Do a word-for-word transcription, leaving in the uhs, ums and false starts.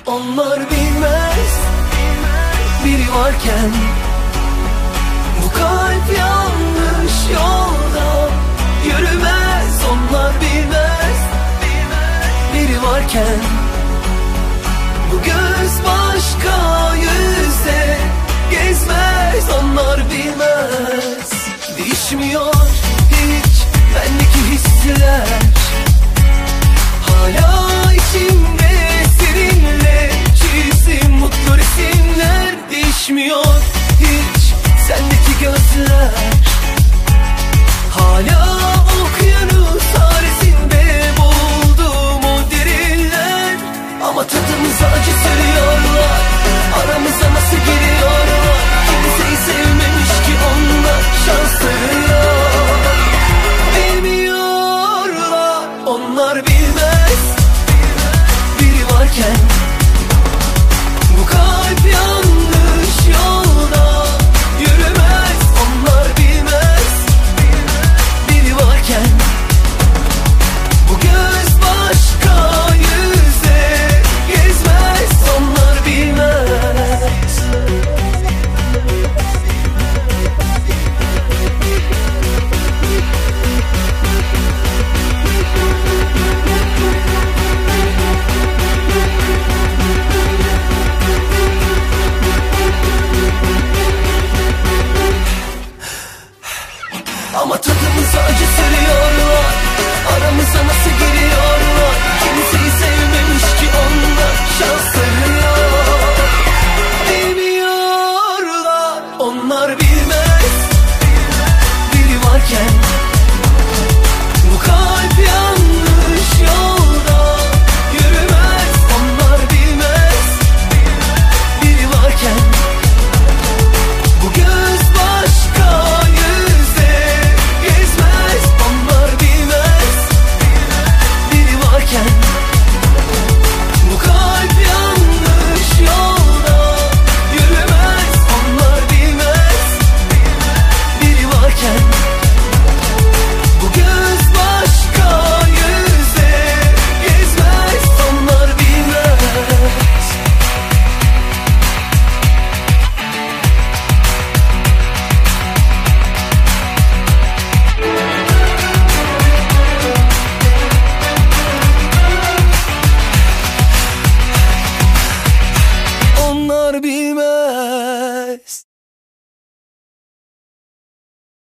Onlar bilmez, biri varken bu kalp yanlış yolda yürümez. Onlar bilmez, biri varken bu göz başka yüzde gezmez. Onlar bilmez. Değişmiyor hiç bendeki hisler, hala içimde seninle çizdiğim mutlu resimler. Değişmiyor hiç sendeki gözler, hala okyanus haresinde bulduğum o derinler. Ama tadımıza acı sürüyorlar, aramıza nasıl giriyorlar? Kimseyi sevmemiş ki onlar, şansları yok. Bilmiyorlar, onlar bilmez, biri varken bu kalp yanlış yolda yürümez. Onlar bilmez, biri varken bu göz başka yüzde gezmez. Onlar bilmez. Ama tadımıza acı sürüyorlar, aramıza nasıl giriyorlar? Kimseyi sevmemiş ki onlar, şansları yok. Bilmiyorlar, onlar bilmez, biri varken bu kalp yanlış yolda yürümez. Onlar bilmez, biri varken bu göz başka yüzde gezmez. Onlar bilmez, biri varken bu kalp yanlış yolda yürümez. Onlar bilmez, biri varken bu göz başka yüzde gezmez. Onlar bilmez. Onlar bilmez.